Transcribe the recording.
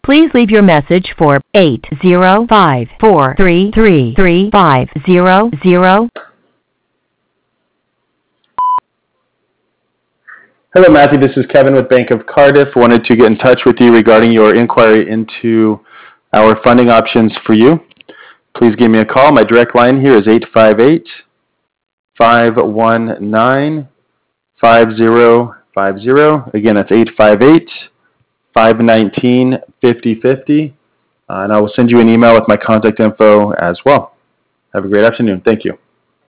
Please leave your message for 805-433-3500. Hello, Matthew. This is Kevin with Bank of Cardiff. Wanted to get in touch with you regarding your inquiry into our funding options for you. Please give me a call. My direct line here is 858-519-5050. Again, that's 858-519-5050. And I will send you an email with my contact info as well. Have a great afternoon. Thank you.